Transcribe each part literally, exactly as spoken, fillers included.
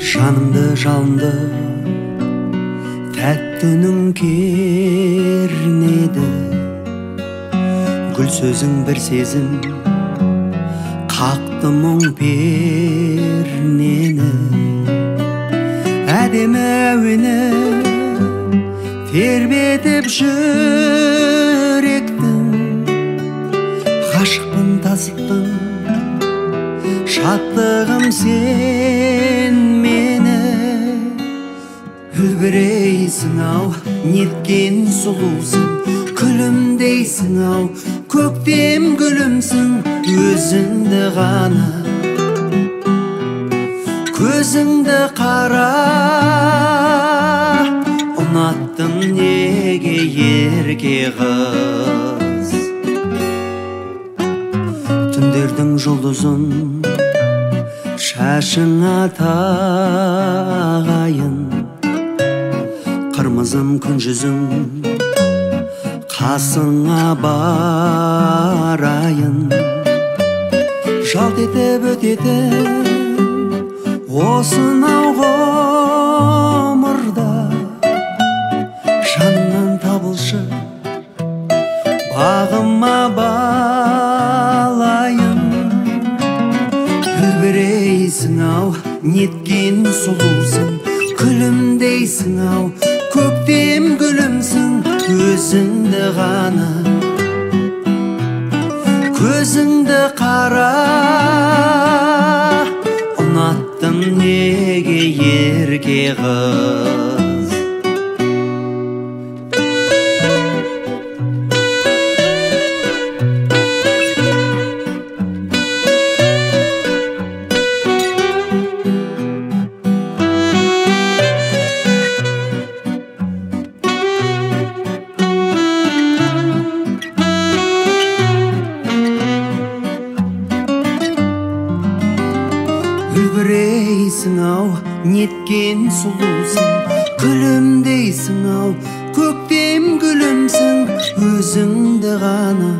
жанымды жалынды тәтті үнің кернеді. Гүл сөзің бір сезім қақты мұң пернені. Әдемі әуені тербетіп жүректің. Ғашықпын, тасыттың шаттығым сен мені. Үлбірейсің ау, неткен сұлусың, күлімдейсің ау, көктем гүлімсің. Өзіңді ғана, көзіңді қара, ұнаттым неге ерке қыз. Түндердің жұлдызын шашыңа тағайын, қырмызым күн жүзің қасыңа барайын. Жалт етіп өтетін осынау ғұмырда жанымнан табылшы, бағыма балайын. Үлбірейсің ау, неткен сұлусың, күлімдейсің ау, көктем гүлімсің. Өзіңді ғана, көзіңді қара, ұнаттым неге ерке қыз. Үлбірейсің ау, неткен сұлусың, күлімдейсің ау, көктем гүлімсің. Өзіңді ғана,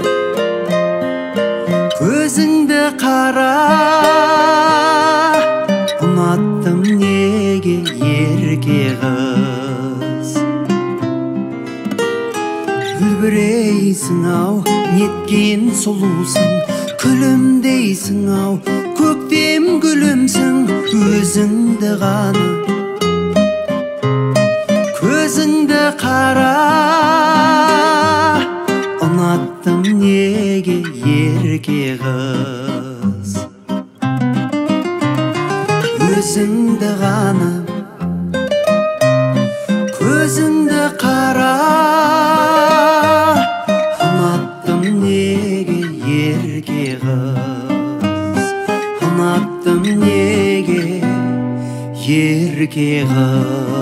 көзіңді қара, ұнаттым неге ерке қыз. Үлбірейсің ау, неткен сұлусың, күлімдейсің ау, көктем гүлімсің. Өзіңді ғана, көзіңді қара, ұнаттым неге ерке қыз. Өзіңді ғана, көзіңді қара, ұнаттым неге ерке қыз. Ұнаттым неге ерке қыз.